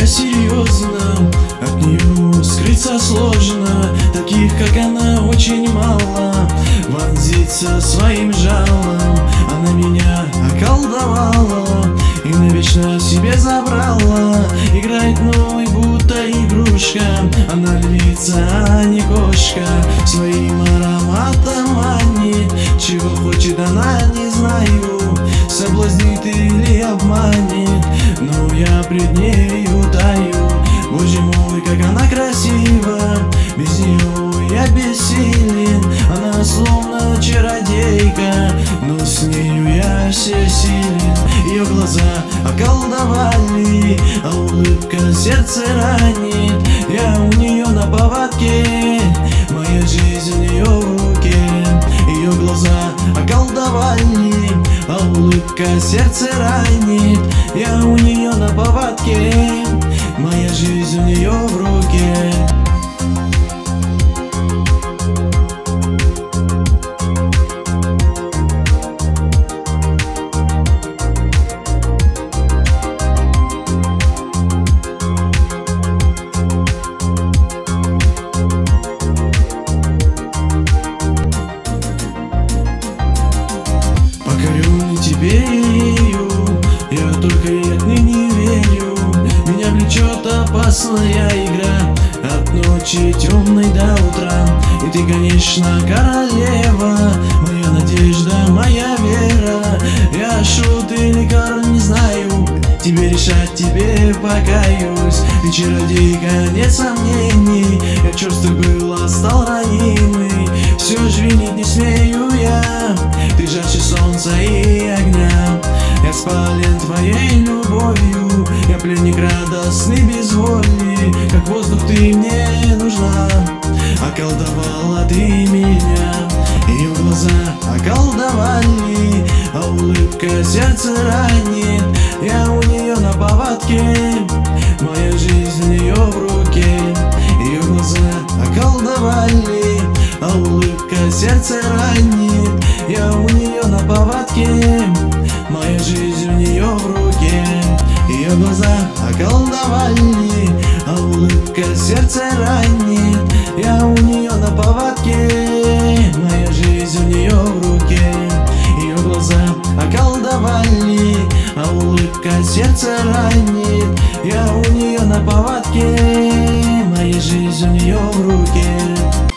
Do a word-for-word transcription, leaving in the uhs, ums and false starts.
я серьезно, от нее скрыться сложно. Таких, как она, очень мало. Вонзится своим жалом, она меня околдовала и навечно себе забрала. Играет мной, будто игрушка, она львица, а не кошка. Своим ароматом манит, чего хочет она, не знаю. Соблазнит или обманет, но я пред нею таю. Боже мой, как она красива, без нее я бессилен. Она словно чародейка, но с нею я всесилен. Ее глаза околдовали, а улыбка сердце ранит. Я у нее на поводке, моя жизнь у нее в руке. Ее глаза околдовали, а улыбка сердце ранит. Я у нее на поводке, моя жизнь у нее в руке. Покорен тебе ею, я только ей отныне верю. Меня влечет опасная игра, от ночи темной до утра. И ты, конечно, королева, моя надежда, моя вера. Я шут или король, не знаю, тебе решать, тебе покаюсь. Ты чародейка, нет сомнений, я черствый был, а стал ранимый. Все ж винить не смею я, ты жарче солнца и огня. Я спален твоей любовью, я пленник радостный без воли. Как воздух ты мне нужна, околдовала ты меня. Ее глаза околдовали, а улыбка сердце ранит. Я у нее на поводке, моя жизнь у нее в руке. Ее глаза околдовали, а улыбка сердце ранит. Я у нее на поводке, моя жизнь у нее в руке. Ее глаза околдовали, а улыбка сердце ранит. Я у нее на поводке, моя жизнь у нее в руке. Ее глаза околдовали, а улыбка сердце ранит. Я у нее на поводке, моя жизнь у нее в руке.